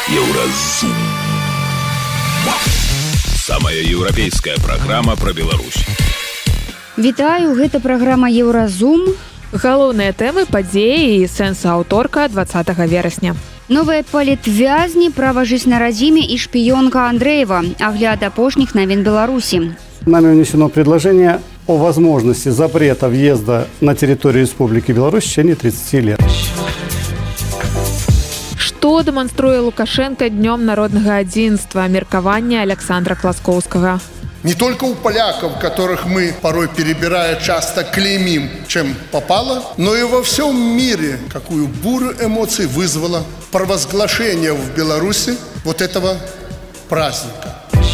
Еўразум. Самая еўрапейская праграма пра Беларусь. Вітаю, гэта праграма Еўразум. Галоўныя тэмы, падзеі і сэнс-аўторка 20 верасня. Новыя палітвязні, права жыць на радзіме і шпіёнка Андреева. Агляд апошніх навін Беларуси. Нами внесено предложение о возможности запрета въезда на территорию Республики Беларусь в течение 30 лет. Што дэманструе Лукашенко днём народнага адзінства, меркаванне Александра Класкоўскага. Не только у поляков, которых мы порой перебирая часто клеймим, чем попало, но и во всем мире, какую бурю эмоций вызвало провозглашение в Беларуси вот этого праздника.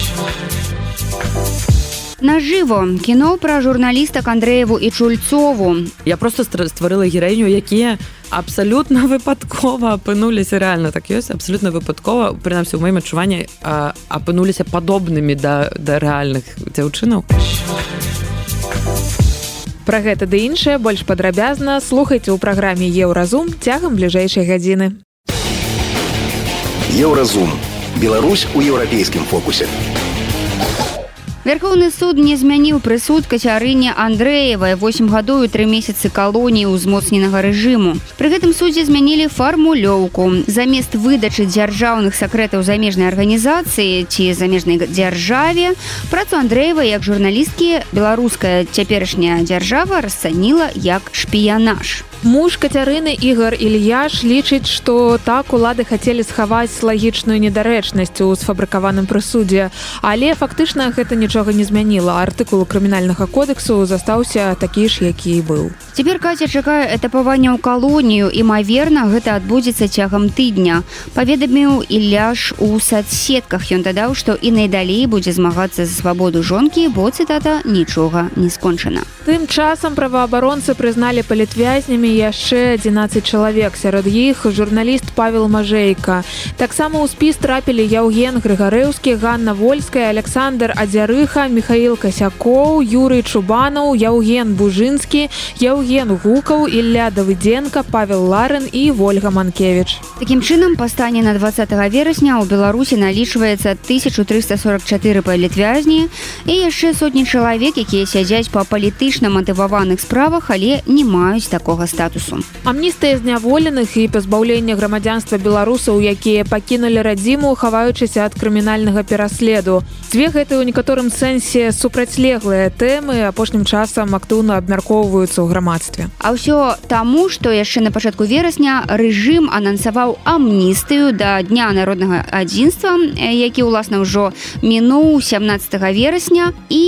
Наживо. Кіно пра журналістак Андрееву і Чульцову. Я просто створила героїню, які абсолютно випадково опинулися, реально так ёсць, абсолютно випадково, принаймні в моєму адчуванні, опинулися подобними до реальних дзяўчынаў. Пра гэта ды іншае больш падрабязна слухайце ў праграме Еўразум цягам бліжэйшай гадзіны. Еўразум. Беларусь у еўрапейскім фокусе. Верховны суд не змяніў прысуд Кацярыне Андрэевай 8 гадоў і 3 месяцы калоніі ўзмоцненага рэжыму. Пры гэтым судзе змянілі фармулёўку. Замест выдачы дзяржаўных сакрэтаў замежнай арганізацыі ці замежнай дзяржаве, працу Андрэевай як журналісткі беларуская цяперашняя дзяржава расцаніла як шпіянаж. Муж Кацярыны Ігар Ільяш лічыць, што так улады хацелі схаваць лагічную недарэчнасць у сфабрыкаваным прысудзе, але фактычна гэта нічога не змяніла. Артыкул крымінальнага кодексу застаўся такі ж, які і быў. Цяпер Каця чакае этапавання ў калонію. Імаверна, гэта адбудзецца цягам тыдня. Паведаміў Ільяш у сацсетках. Ён дадаў, што і найдалей будзе змагацца за свабоду жонкі, бо, цытата, нічога не скончана. Тым часам праваабаронцы прызналі палітвязнямі яшчэ 11 чалавек. Сярод іх журналіст Павел Мажэйка. Таксама ў спіс трапілі Яўген Грыгарэўскі, Ганна Вольская, Александр Адзярыха, Михаил Касякоў, Юрый Чубанаў, Яўген Бужынскі, Яўген Гукаў, Ілля Давыдзенка, Павел Ларын і Вольга Манкевіч. Такім чынам, па стане на 20 верасня ў Беларусі налічваецца 1344 палітвязні і яшчэ сотні чалавек, якія сядзяць па палітычна матываваных справах, але не маюць такога статусу. Амністыя зняволеных і пазбаўлення грамадзянства беларусаў, якія пакінулі радзіму, хаваючыся ад крымінальнага пераследу. Дзве гэтыя ў некаторым сэнсе супрацьлеглыя тэмы апошнім часам актыўна абмяркоўваюцца ў грамадстве. А ўсё таму, што яшчэ на пачатку верасня рэжым анансаваў амністыю да Дня народнага адзінства, які, уласна, ўжо мінуў 17 верасня,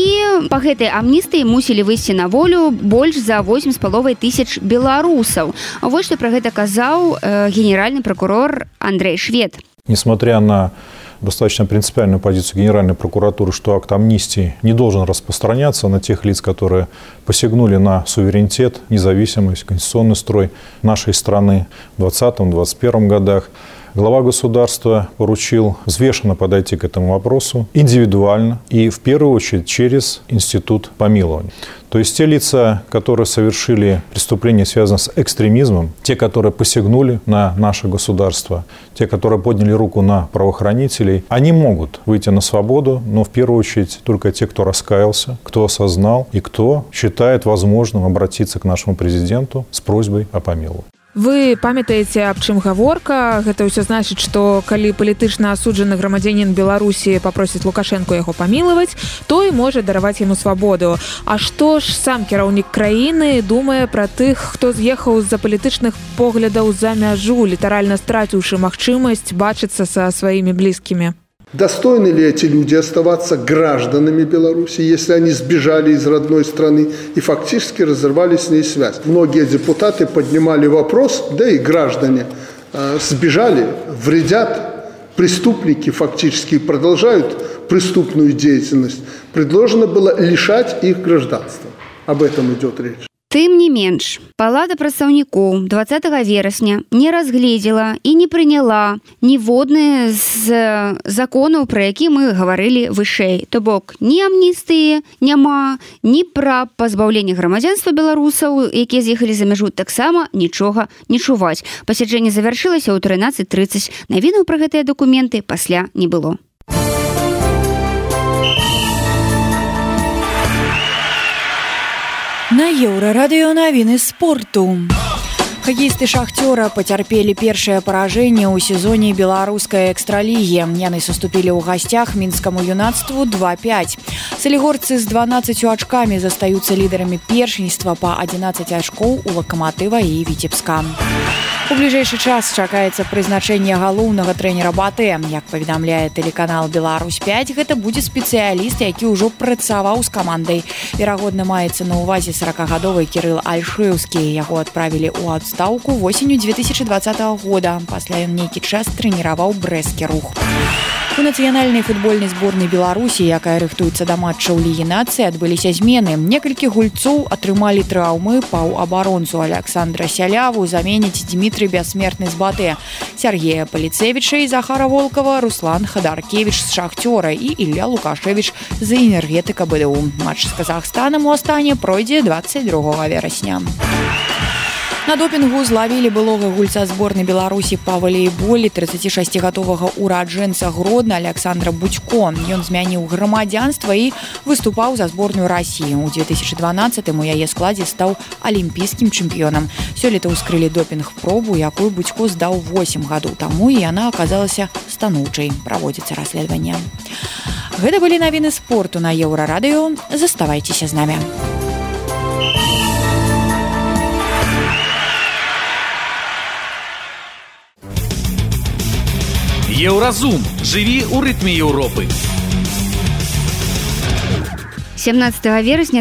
і па гэтай амністыі мусілі выйсці на волю больш за 8,5 тысяч беларусаў. Вот што пра гэта казаў генеральны прокурор Андрей Швед. Несмотря на достаточно принципиальную позицию Генеральной прокуратуры, что акт амнистии не должен распространяться на тех лиц, которые посягнули на суверенитет, независимость, конституционный строй нашей страны в 2020-2021 годах, глава государства поручил взвешенно подойти к этому вопросу индивидуально и в первую очередь через институт помилования. То есть те лица, которые совершили преступления, связанные с экстремизмом, те, которые посягнули на наше государство, те, которые подняли руку на правоохранителей, они могут выйти на свободу, но в первую очередь только те, кто раскаялся, кто осознал и кто считает возможным обратиться к нашему президенту с просьбой о помиловании. Вы памятаеце, аб чым гаворка? Гэта ўсё значыць, што калі палітычна асуджаны грамадзянін Беларусі папросіць Лукашэнку яго памілаваць, той можа дараваць яму свабоду. А што ж сам кіраўнік краіны думае пра тых, хто з'ехаў з-за палітычных поглядаў за мяжу, літаральна страціўшы магчымасць бачыцца са сваімі блізкімі? Достойны ли эти люди оставаться гражданами Беларуси, если они сбежали из родной страны и фактически разорвали с ней связь? Многие депутаты поднимали вопрос, да и граждане сбежали, вредят, преступники фактически продолжают преступную деятельность. Предложено было лишать их гражданства. Об этом идет речь. Тым не менш, Палата прадстаўнікоў 20 верасня не разгледзела і не прыняла ніводны з законаў, пра які мы гаварылі вышэй. То бок, ні амністыі няма, ні пра пазбаўлення грамадзянства беларусаў, якія з'ехалі за мяжу, таксама нічога не чуваць. Пасяджэнне завяршылася ў 13:30. Навінаў пра гэтыя дакументы пасля не было. На Еўрарадыё навіны спорту. Хакеісты «Шахтёра» пацярпелі першае паражэнне ў сезоне беларускай экстралігі. Яны саступілі ў гасцях мінскаму юнацтву 2-5. Салігорцы з 12 ачкамі застаюцца лідарамі першынства па 11 ачкоў у Лакаматыва і Віцебска. У бліжэйшы час чакаецца прызначэнне галоўнага трэнера БАТЭ. Як паведамляе тэлеканал «Беларусь-5», гэта будзе спецыяліст, які ўжо працаваў з камандай. Верагодна, маецца на ўвазе 40-гадовы Кірыл Альшэўскі. Яго адправілі ў адстаўку восенню 2020 года. Пасля ён нейкі час трэніраваў брэсцкі рух. У нацыянальнай футбольнай зборнай Беларусі, якая рыхтуецца да матчаў Лігі нацый, адбыліся змены. Некалькі гульцоў атрымалі траўмы. Паўабаронцу Александра Сяляву заменіць Дмітрый Бяссмертны з БАТЭ, Сергея Паліцевіча і Захара Волкова, Руслан Хадаркевіч з «Шахтёра» і Ілля Лукашевіч з «Энергетыка БДУ». Матч з Казахстанам у Астане пройдзе 22 верасня. На допінгу злавілі былога гульца зборнай Беларусі па валейболе 36-гадовага ураджэнца Гродна Александра Будзько. Ён змяніў грамадзянства і выступаў за зборную Расіі. У 2012-м у яе складзе стаў алімпійскім чэмпіёнам. Сёлета ўскрылі допінг-пробу, якую Будзько здаў 8 гадоў таму, і яна аказалася станоўчай. Праводзіцца расследаванне. Гэта былі навіны спорту на Еўрарадыё. Заставайцеся з намі. Еўразум. Жыві ў рытме Еўропы. 17 верасня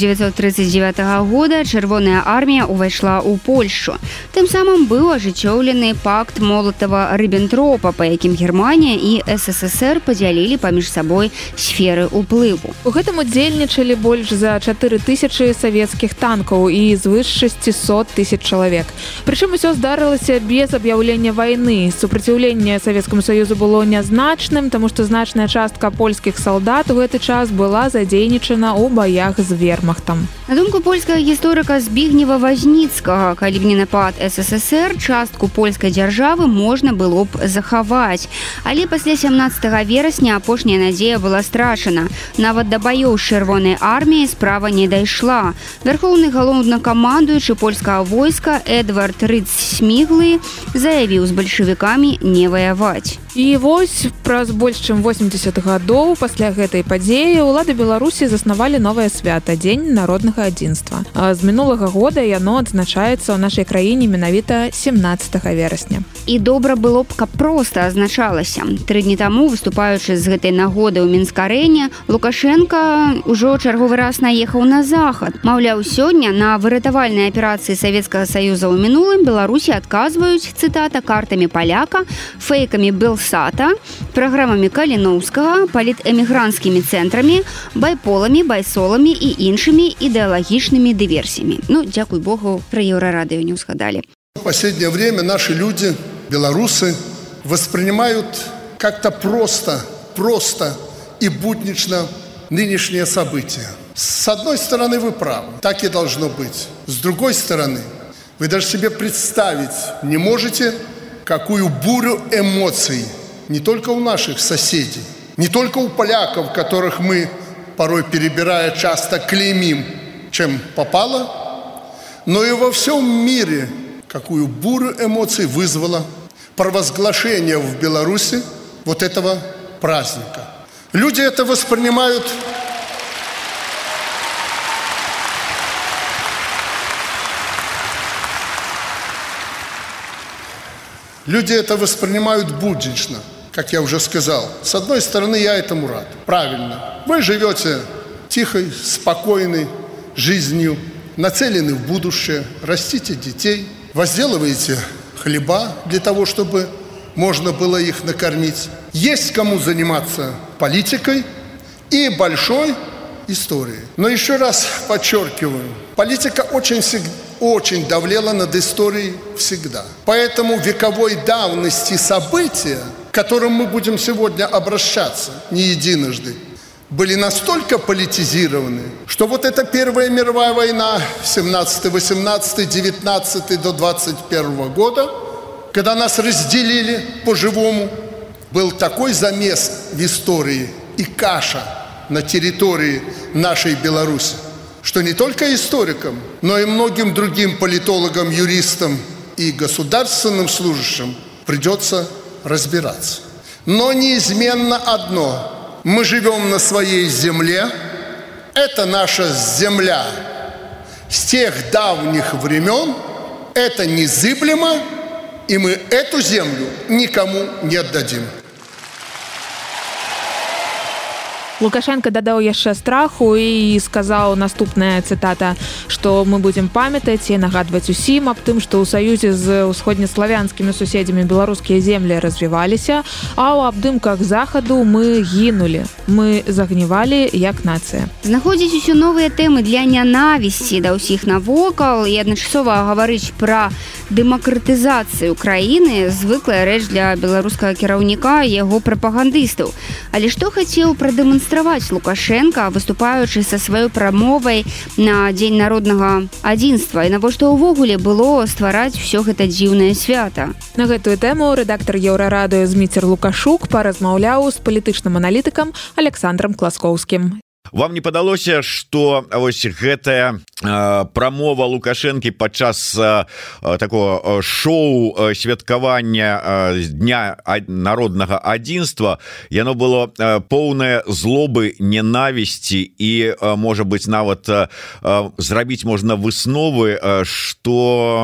1939 года Чырвоная армія ўвайшла ў Польшчу. Тым самым быў ажыццёўлены пакт Молатава-Рыббентропа, па якім Германія і СССР падзялілі паміж сабой сферы ўплыву. У гэтым удзельнічалі больш за 4000 савецкіх танкаў і звыш 600 000 чалавек. Прычым усё здарылася без аб'яўлення вайны. Супраціўленне Савецкаму Саюзу было нязначным, таму што значная частка польскіх салдат у гэты час была задзейнічана у баях з вермахтам. На думку польскага гісторыка Збігнева Вазніцкага, калі б не напад СССР, частку польскай дзяржавы можна было б захаваць. Але пасля 17 верасня апошняя надзея была страчана. Нават да баёў з Чырвонай арміяй справа не дайшла. Вярхоўны галоўнакамандуючы польскага войска Эдвард Рыц-Сміглы заявіў з бальшавікамі не ваяваць. І вось праз больш чым 80 гадоў пасля гэтай падзеі ўлады Беларусі заснавалі новае свята – Дзень народнага адзінства. З мінулага года яно адзначаецца ў нашай краіне менавіта 17 верасня. І добра было б, каб проста азначалася. 3 дні таму, выступаючы з гэтай нагоды ў Мінск-арэне, Лукашенка ўжо чарговы раз наехаў на захад. Маўляў, сёння на выратавальнай аперацыі Савецкага Саюза ў мінулым Беларусі адказваюць, цытата, картамі паляка, фейкамі Белсата, праграмамі Каліноўскага, палітэмігранцкімі цэнтрамі, байполамі, байсоламі і іншымі ідэалагічнымі дыверсіямі. Ну, дзякуй Богу, пра Еўрарадыё не ўзгадалі. В последнее время наши люди, белорусы, воспринимают как-то просто и буднично нынешнее событие. С одной стороны, вы правы, так и должно быть. С другой стороны, вы даже себе представить не можете, какую бурю эмоций не только у наших соседей, не только у поляков, которых мы, порой перебирая, часто клеймим, чем попало, но и во всем мире, какую бурю эмоций вызвало провозглашение в Беларуси вот этого праздника. Люди это воспринимают буднично, как я уже сказал. С одной стороны, я этому рад. Правильно. Вы живете тихой, спокойной жизнью, нацелены в будущее, растите детей, возделываете хлеба для того, чтобы можно было их накормить. Есть кому заниматься политикой, и большой, истории. Но еще раз подчеркиваю, политика очень давлела над историей всегда. Поэтому вековой давности события, к которым мы будем сегодня обращаться не единожды, были настолько политизированы, что вот эта Первая мировая война 17, 18, 19 до 21 года, когда нас разделили по-живому, был такой замес в истории и каша на территории нашей Беларуси, что не только историкам, но и многим другим политологам, юристам и государственным служащим придется разбираться. Но неизменно одно – мы живем на своей земле, это наша земля с тех давних времен, это незыблемо, и мы эту землю никому не отдадим. Лукашенко дадаў яшчэ страху і сказаў, наступная цытата, што мы будзем памятаць і нагадваць усім аб тым, што ў саюзе з усходнеславянскімі суседзямі беларускія землі развіваліся, а ў абдымках захаду мы гінулі, мы загнівалі як нацыя. Знаходзіць усё новыя тэмы для нянавісці да ўсіх навокал і адначасова гаварыць пра дэмакратызацыю краіны звыклая рэч для беларускага кіраўніка і яго прапагандыстаў. Але што хацеў прадэманстраваць Лукашенко, выступаючы са сваёй прамовай на Дзень народнага адзінства, і навошта ўвогуле было ствараць усё гэта дзіўнае свята. На гэтую тэму рэдактар Еўрарадыё Зміцер Лукашук паразмаўляў з палітычным аналітыкам Александром Класкоўскім. Вам не падалося, што вось гэтая прамова Лукашэнкі падчас такого шоу святкавання Дня народнага адзінства, яно было поўнае злобы, ненавісці і, можа быць, нават зрабіць можна высновы, што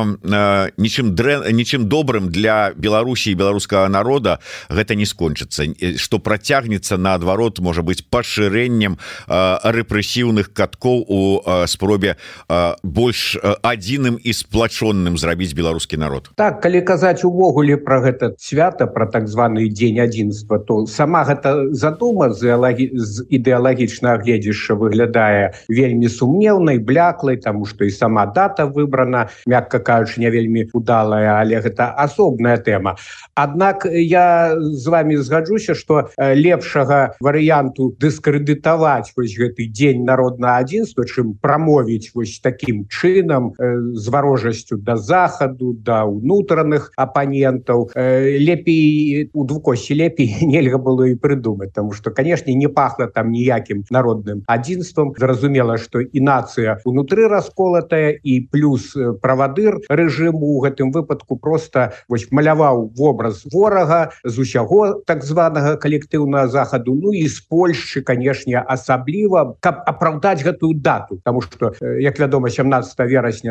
нічым добрым для Беларусі і беларускага народа гэта не скончыцца, што працягнецца наадварот, можа быць, пашырэннем рэпрэсіўных каткоў у спробе больш адзіным і сплачоным зрабіць беларускі народ. Так, калі казаць увогуле пра гэта свята, пра так званы Дзень адзінства, то сама гэта задума з ідэалагічнага гледзяшча выглядае вельмі сумнеўнай, бляклай, таму што і сама дата выбрана, мякка кажучы, не вельмі удалая, але гэта асобная тэма. Аднак я з вами згаджуся, што лепшага варыянту дыскрэдытаваць вось гэты Дзень народнага адзінства, чым прамовіць вось такім чынам з варожасцю да захаду, да ўнутраных апанентаў. Лепей у двукосці лепей нельга было і прыдумаць, таму што, канешне, не пахла там ніякім народным адзінствам. Зразумела, што і нацыя унутры расколатая, і плюс правадыр рэжыму ў гэтым выпадку проста вось маляваў вобраз ворага з усяго так званага калектыўнага захаду, ну і з Польшчы, канешне, асабліва, каб апраўдаць гэтую дату, таму што, як вядома, 17 верасня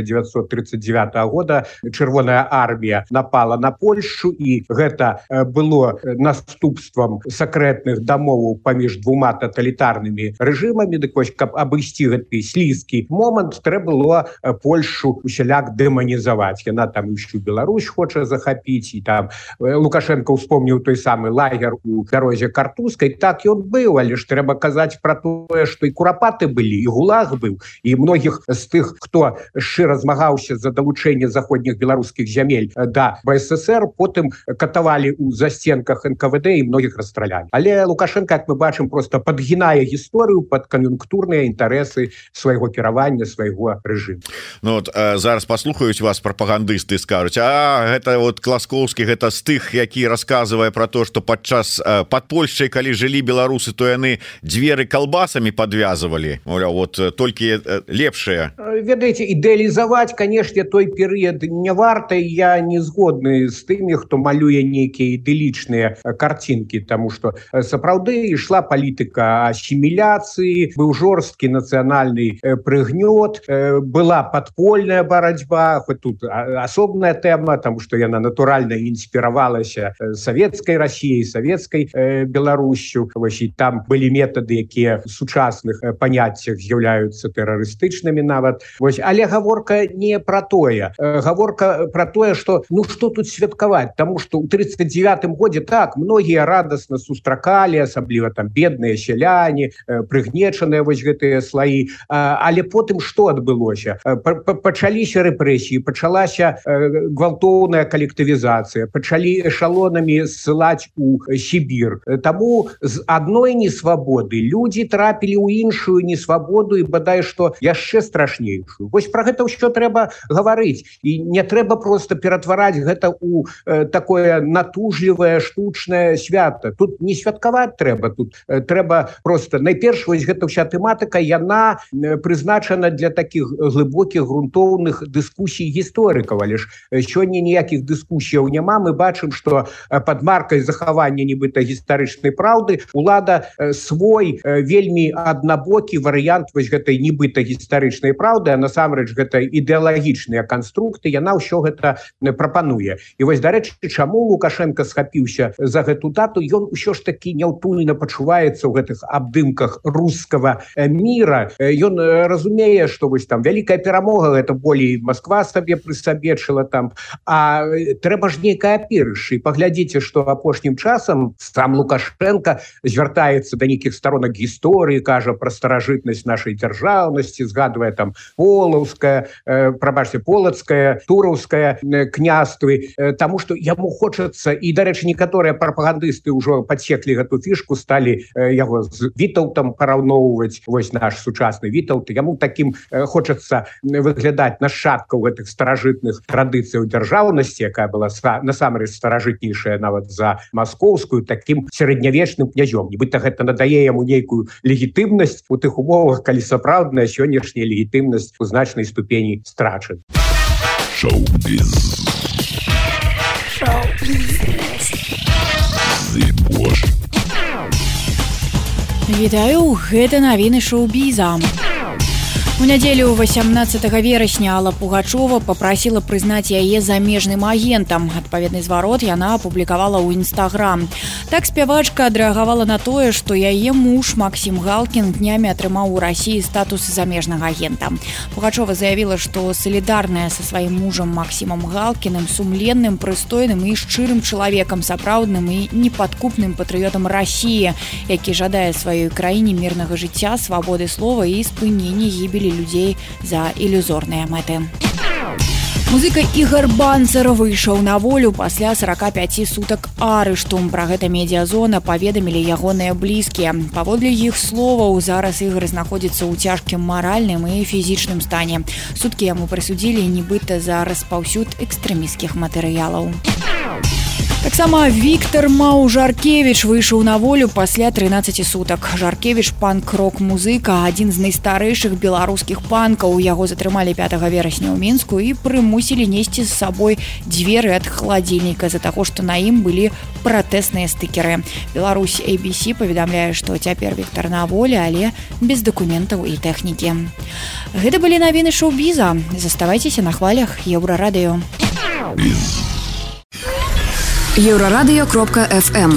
1939 года Чырвоная армія напала на Польшчу, і гэта было наступствам сакрэтных дамоваў паміж двума таталітарнымі рэжымамі. Дык вось, каб абысці гэты слізкі момант, трэба было Польшчу усяляк дэманізаваць. Яна там і всю Беларусь хоча захапіць, і там Лукашенко успомніў той самы лагер у бярозе Картузскай. Так ён быў, але ж трэба казаць пра тое, што і курапаты былі, і гулаг быў, і многіх з тых, хто шчыра змагаўся за далучэнне заходніх беларускіх зямель да БССР, потым катавалі ў застенках НКВД і многіх расстралялі. Але Лукашенко, як мы бачым, проста падгінае гісторыю пад кан'юнктурныя інтарэсы свайго кіравання, свайго рэжыму. Ну вот зараз паслухаюць вас прапагандысты, скажуць: а гэта вот Класкоўскі, гэта з тых, які расказвае пра то, што падчас пад Польшчай, калі жылі беларусы, то яны дзверы калбасамі падвязвалі, мовляў, вот толькі лепшыя. Ведаеце, ідэалізаваць, канешне, той перыяд не варта. Я не згодны з тымі, хто малюе нейкія ідылічныя карцінкі, таму што сапраўды ішла палітыка асіміляцыі, быў жорсткі нацыянальны прыгнёт, была падпольная барацьба, хоць тут асобная тэма, таму што яна натуральна інспіравалася савецкай Расіяй, савецкай Беларусю. Вось, і там былі метады, якія якія сучасных паняццях з'яўляюцца тэрарыстычнымі нават. Вось, але гаворка не пра тое. Гаворка пра тое, што што тут святкаваць, таму што ў 39-м годзе так многія радасна сустракалі, асабліва там бедныя сяляне, прыгнечаныя вось гэтыя слаі, але потым што адбылося? Пачаліся рэпрэсіі, пачалася гвалтоўная калектывізацыя, пачалі эшалонамі ссылаць у Сібір. Таму з адной несвабоды людзі трапілі ў іншую несвабоду і бадай што яшчэ страшнейшую. Вось пра гэта ўсё трэба гаварыць. І не трэба проста ператвараць гэта ў такое натужлівае штучнае свята. Тут не святкаваць трэба, тут трэба проста найперш вось гэта ўся тэматыка, яна прызначана для такіх глыбокіх грунтоўных дыскусій гісторыкаў, але ж сёння ніякіх дыскусіяў няма. Мы бачым, што пад маркай захавання нібыта гістарычнай праўды улада свой вельмі аднабокі варыянт вось гэтай нібыта гістарычнай праўды, а насамрэч гэта ідэалагічныя канструкты, яна ўсё гэта прапануе. І вось, дарэчы, чаму Лукашенко схапіўся за гэту дату? Ён усё ж такі няўтульна пачуваецца ў гэтых абдымках рускага міра. Ён разумее, што вось там вялікая перамога, гэта болей Москва сабе прысабечыла там, а трэба ж нейкае апірыш. І паглядзіце, што апошнім часам сам Лукашенко звяртаецца да нейкіх сторонак гісторыі, кажа пра старажытнасць нашай дзяржаўнасці, згадвае там полацкае, тураўскае княствы, таму што яму хочацца, і, дарэчы, некаторыя прапагандысты ўжо падсеклі гэту фішку, сталі яго з Вітаўтам параўноўваць, вось наш сучасны Вітаўт, яму такім хочацца выглядаць нашчадкаў гэтых старажытных традыцыяў дзяржаўнасці, якая была насамрэч старажытнейшая нават за маскоўскую, такім сярэднявечным князём. Нібыта гэта надае яму нейкую легітымнасць у тых умовах, калі сапраўдная сённяшняя легітымнасць у значнай ступені страчана. Шоу-біз. Вітаю, гэта навіны шоу-біза. У нядзелю 18 верасня Алла Пугачова папрасіла прызнаць яе замежным агентам. Адпаведны зварот яна апублікавала ў Інстаграм. Так спявачка адрэагавала на тое, што яе муж Максім Галкін днямі атрымаў у Расіі статус замежнага агента. Пугачова заявіла, што салідарная са сваім мужам Максімам Галкіным, сумленным, прыстойным і шчырым чалавекам, сапраўдным і непадкупным патрыётам Расіі, які жадае сваёй краіне мірнага жыцця, свабоды слова і спынення гібелі людзей за ілюзорныя мэты. Музыка Ігар Банцер выйшаў на волю пасля 45 сутак арышту. Пра гэта медыязона паведамілі ягоныя блізкія. Паводле іх словаў, зараз Ігар знаходзіцца ў цяжкім маральным і фізічным стане. Суткі яму прысудзілі нібыта за распаўсюд экстрэмісцкіх матэрыялаў. Таксама Віктор Маў-Жаркевіч выйшаў на волю пасля 13 сутак. Жаркевіч панк-рок-музыка, адзін з найстарэйшых беларускіх панкаў. Яго затрымалі 5 верасня ў Мінску і прымусілі несці з сабой дзверы ад халадзільніка з-за таго, што на ім былі пратэсныя стыкеры. Беларусь ABC паведамляе, што цяпер Віктор на волі, але без дакументаў і тэхнікі. Гэта былі навіны шоу-біза. Заставайцеся на хвалях Еўрарадыё. Еўрарадыё.фм.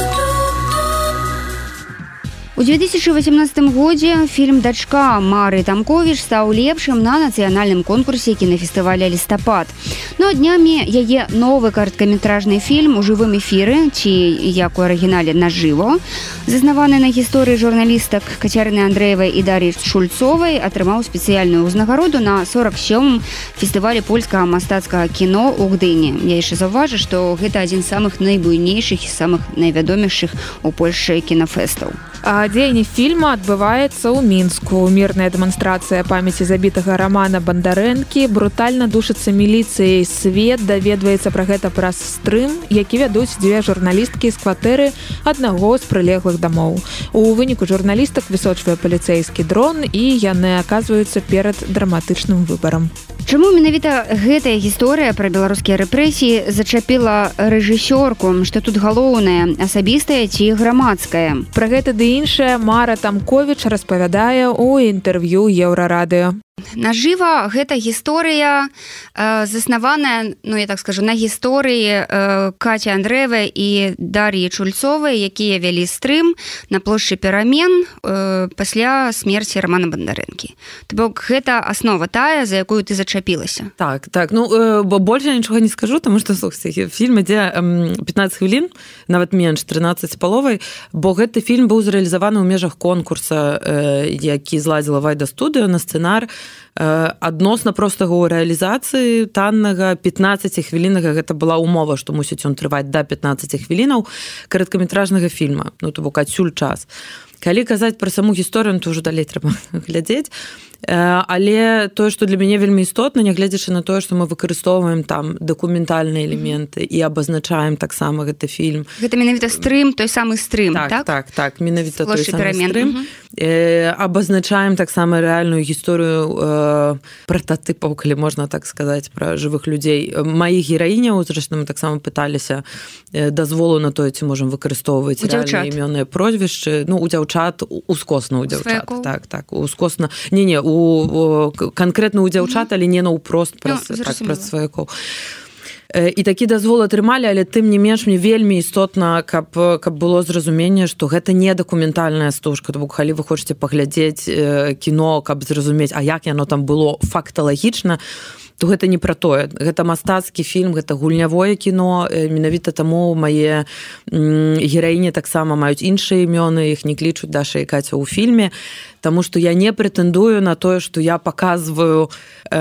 У 2018 годзе фільм «Дачка» Мары Тамковіч стаў лепшым на нацыянальным конкурсе кінафестываля «Лістапад». Ну а днямі яе новы кароткаметражны фільм у жывым эфіры, ці як у арыгінале «Нажыво», заснаваны на гісторыі журналістак Кацярыны Андрэевай і Дар'і Шульцовай, атрымаў спецыяльную ўзнагароду на 47-м фестывалі польскага мастацкага кіно ў Гдыні. Я яшчэ заўважу, што гэта адзін з самых найбуйнейшых і самых найвядомейшых у Польшчы кінафэстаў. Дзеянне фільма адбываецца ў Мінску. Мірная дэманстрацыя памяці забітага Рамана Бандарэнкі брутальна душыцца міліцыяй. Свет даведваецца пра гэта праз стрым, які вядуць дзве журналісткі з кватэры аднаго з прылеглых дамоў. У выніку журналістак высочвае паліцэйскі дрон, і яны аказваюцца перад драматычным выбарам. Чаму менавіта гэтая гісторыя пра беларускія рэпрэсіі зачапіла рэжысёрку, што тут галоўнае, асабістае ці грамадскае? Пра гэта ды іншае Мара Тамковіч распавядае ў інтэрв'ю Еўрарадыё. Нажыва гэта гісторыя заснаваная, ну я так скажу, на гісторыі Каці Андрэевай і Дар'і Чульцовай, якія вялі стрым на плошчы Перамен пасля смерці Романа Бандарэнкі. То бок гэта аснова тая, за якую ты зачапілася. Так, ну бо больше я нічога не скажу, тому што слухайте, фільм ідзе 15 хвілін, нават менш 13 з паловай, бо гэты фільм быў зрэалізаваны ў межах конкурса, які зладзіла Вайда студыё на сцэнар, адносна простага ў рэалізацыі таннага 15 хвілінага. Гэта была умова, што мусіць ён трываць да 15 хвілінаў кароткаметражнага фільма, ну то бок адсюль час. Калі казаць пра саму гісторыю, то ўжо далей трэба глядзець. Але тое, што для мяне вельмі істотна, нягледзячы на тое, што мы выкарыстоўваем там дакументальныя элементы і абазначаем таксама гэты фільм. Гэта менавіта стрым, той самы стрым, так? Так, менавіта той самы стрым. Абазначаем таксама рэальную гісторыю прататыпаў, калі можна так сказаць, пра жывых людзей. Маіх гераіняў, зрэшты, мы таксама пыталіся дазволу на тое, ці можам выкарыстоўваць рэальныя імённыя прозвішчы. Ну, у дзяўчат, ускосна ў дзяўчат. Так, ускосна. Не, канкрэтна ў дзяўчат, але не наўпрост праз сваякоў. І такі дазвол атрымалі, але тым не менш мне вельмі істотна, каб было зразуменне, што гэта не дакументальная стужка. То бок, калі вы хочаце паглядзець кіно, каб зразумець, а як яно там было факталагічна, то гэта не пра тое. Гэта мастацкі фільм, гэта гульнявое кіно. Менавіта таму мае гераіні таксама маюць іншыя імёны, іх не клічуць Даша і Каця ў фільме, таму што я не прэтэндую на тое, што я паказваю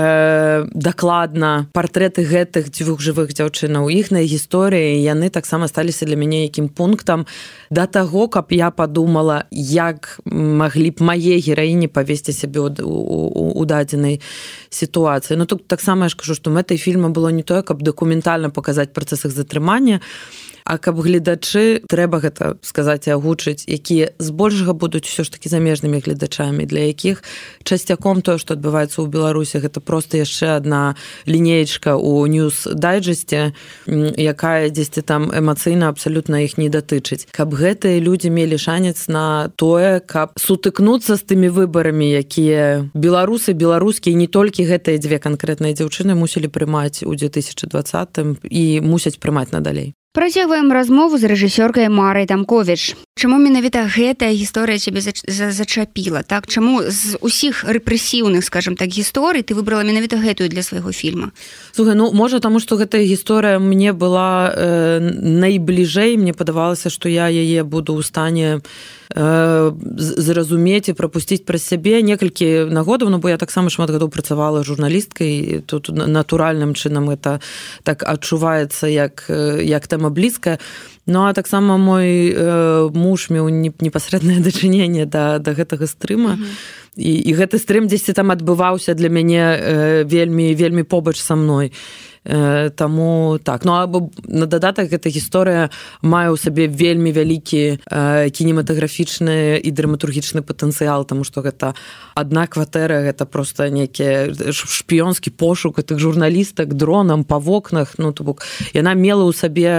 дакладна партрэты гэтых дзвюх жывых дзяўчынаў. Іхныя гісторыі, яны таксама сталіся для мяне якім пунктам да таго, каб я падумала, як маглі б мае гераіні павесці сябе у дадзенай сітуацыі. Ну, тут таксама я ж кажу, што мэтай фільма было не тое, каб дакументальна паказаць працэс іх затрымання, а каб гледачы, трэба гэта сказаць і агучыць, якія збольшага будуць ўсё ж такі замежнымі гледачамі, для якіх часцяком тое, што адбываецца ў Беларусі, гэта проста яшчэ адна лінеечка ў ньюс-дайджэсце, якая дзесьці там эмацыйна абсалютна іх не датычыць. Каб гэтыя людзі мелі шанец на тое, каб сутыкнуцца з тымі выбарамі, якія беларусы, беларускія, не толькі гэтыя дзве канкрэтныя дзяўчыны мусілі прымаць у 2020-м і мусяць прымаць надалей. Працягваем размову з рэжысёркай Марай Тамковіч. Чаму менавіта гэтая гісторыя цябе зачапіла? Так? Чаму з усіх рэпрэсіўных, скажем так, гісторый ты выбрала менавіта гэтую для свайго фільма? Слухай, ну, можа, таму што гэтая гісторыя мне была найбліжэй, мне падавалася, што я яе буду ў стане зразумець і прапусціць праз сябе некалькі нагодаў, ну, бо я таксама шмат гадоў працавала журналісткай, тут натуральным чынам гэта так адчуваецца як тэма блізкая. Ну, а таксама мой муж меў непасрэднае дачыненне да гэтага стрыма. І гэты стрым дзесьці там адбываўся для мяне вельмі побач са мной. Таму так. Ну, або на дадатак гэта гісторыя мае ў сабе вельмі вялікі кінематаграфічны і драматургічны патэнцыял, таму што гэта адна кватэра, гэта проста нейкі шпіёнскі пошук гэтых журналістак дронам па вокнах. Ну, то бок яна мела ў сабе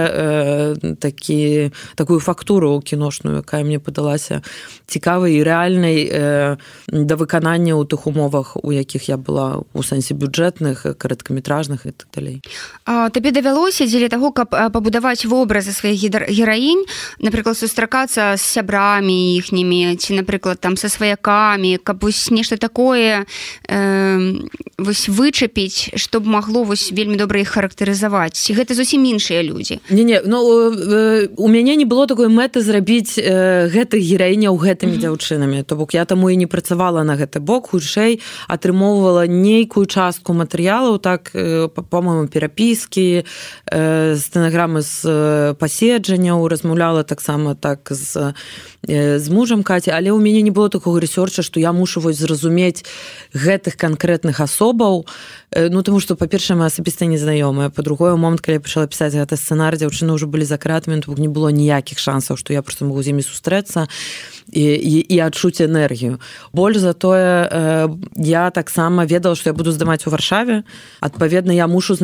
такую фактуру кіношную, якая мне падалася цікавай і рэальнай да выканання ў тых умовах, у якіх я была у сэнсе бюджэтных, кароткаметражных і так далей. Табе давялося дзеля таго, каб пабудаваць вобразы сваіх гераінь, напрыклад, сустракацца з сябрамі іхнімі, ці, напрыклад, там са сваякамі, каб вось нешта такое вось вычапіць, што б магло вось вельмі добра іх характарызаваць. Ці гэта зусім іншыя людзі? Не, ну у мяне не было такой мэты зрабіць гэтых гераіняў гэтымі дзяўчынамі. То бок я таму і не працавала на гэты бок, хутчэй атрымоўвала нейкую частку матэрыялаў, так, по-моему, перапіскі, стэнаграмы з паседжанняў, размаўляла таксама так з мужам Каці, але ў мяне не было такога рэсёрча, што я мушу вось зразумець гэтых канкрэтных асобаў, ну, таму што, па-першае, мы асабіста незнаёмыя, па-другое, момант, калі я пачала пісаць гэты сцэнар, дзяўчыны ўжо былі за кратамі, то не было ніякіх шансаў, што я проста магу з імі сустрэцца і адчуць энергію. Больш за тое, я таксама ведала, што я буду здымаць у Варшаве, адпаведна, я мушу знайсці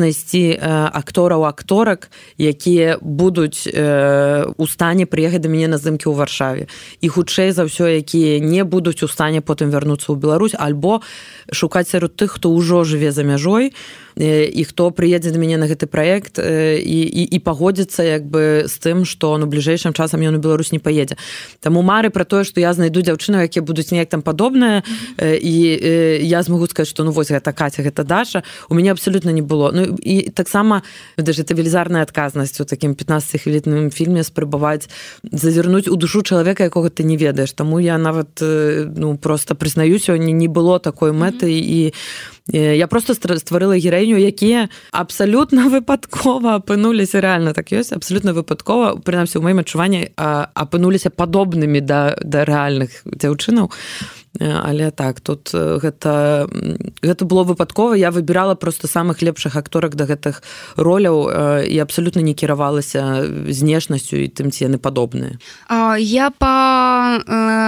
знайсці актораў-акторак, якія будуць у стане прыехаць да мяне на здымкі ў Варшаве. І хутчэй за ўсё, якія не будуць у стане потым вярнуцца ў Беларусь, альбо шукаць сярод тых, хто ўжо жыве за мяжой, і хто прыедзе да мяне на гэты праект і пагодзіцца як бы з тым, што бліжэйшым часам ён у Беларусь не паедзе. Таму мары пра тое, што я знайду дзяўчыну, якія будуць неяк там падобныя, і я змагу сказаць, што вось гэта Каця, гэта Даша, у мяне абсалютна не было. Ну і таксама даже это велізарная адказнасць у такім 15-хвілінным фільме спрабаваць зазірнуць у душу чалавека, якога ты не ведаеш. Таму я нават просто прызнаюся, не было такой мэты, і я просто стварыла гераіню, якія абсалютна выпадкова апынуліся, реально так ёсць, абсалютна выпадкова, прынамсі у маім адчуванні, апынуліся падобнымі да рэальных дзяўчынаў. Але так, тут гэта было выпадкова, я выбірала просто самых лепшых акторак да гэтых роляў і абсалютна не кіравалася знешнасцю і тым ці яны падобныя. Я па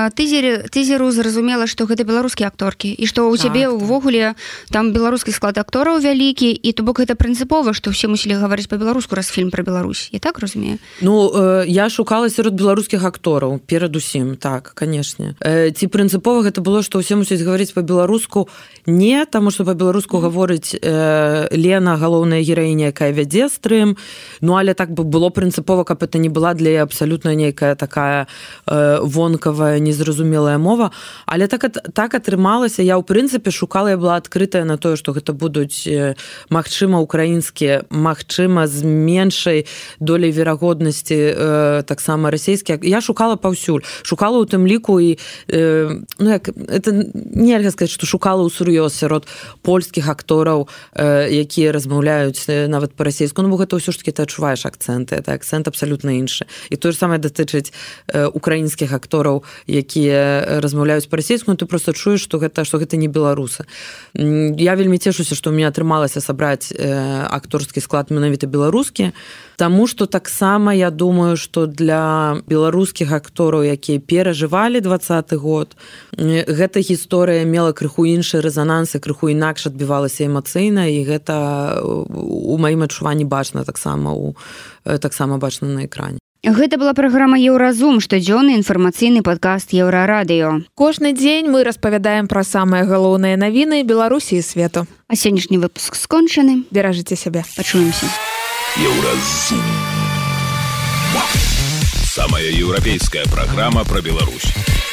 тызеру зразумела, што гэта беларускія акторкі і што ў цябе ўвогуле там беларускі склад актораў вялікі, і то бок гэта прынцыпова, што ўсе мусілі гаварыць па-беларуску, раз фільм пра Беларусь. Я так разумею? Ну, я шукала сярод беларускіх актораў перадусім, так, канешне. Ці прынцыпова гэта было, што ўсе мусяць гаварыць па-беларуску? Не, таму што па-беларуску гаворыць Лена, галоўная гераіня, якая вядзе стрым, ну, але так бы было прынцыпова, каб это не была для яе абсалютна нейкая такая вонкавая, незразумелая мова, але так атрымалася, я ў прынцыпе шукала, я была адкрытая на тое, што гэта будуць магчыма украінскія, магчыма з меншай доляй верагоднасці таксама расійскія. Я шукала паўсюль, шукала ў тым ліку і ну, як, это нельга сказаць, што шукала ўсур'ёз сярод польскіх актораў, якія размаўляюць нават па-расейску, ну, бо гэта ўсё ж такі ты адчуваеш акцэнты, это акцэнт абсалютна іншы. І тое ж самае датычыць украінскіх актораў, якія размаўляюць па-расейску, ну, ты просто чуеш, што гэта не беларусы. Я вельмі цешуся, што ў мяне атрымалася сабраць акторскі склад менавіта беларускі, таму што таксама я думаю, што для беларускіх актораў, якія перажывалі 20-й год, гэта гісторыя мела крыху іншы рэзананс і крыху інакш адбівалася эмацыйна, і гэта у маім адчуванні бачна таксама бачна на экране. Гэта была праграма «Еўразум», штодзённы інфармацыйны падкаст «Еўрарадыё». Кожны дзень мы распавядаем пра самыя галоўныя навіны Беларусі і свету. А сённяшні выпуск скончаны. Беражыце сябе. Пачуемся. «Еўразум». Самая еўрапейская праграма пра Беларусь.